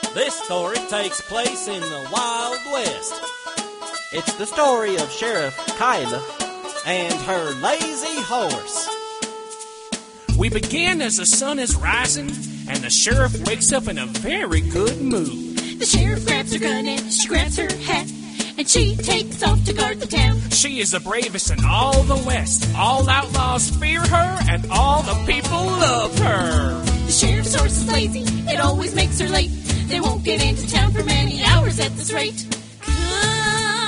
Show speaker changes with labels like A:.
A: This story takes place in the Wild West.
B: It's the story of Sheriff Kyla
A: and her lazy horse.
C: We begin as the sun is rising, and the sheriff wakes up in a very good mood.
D: The sheriff grabs her gun and she grabs her hat, and she takes off to guard the town.
C: She is the bravest in all the West. All outlaws fear her, and all the people love her.
D: The sheriff's horse is lazy, it always makes her late. They won't get into town for many hours at this rate. Come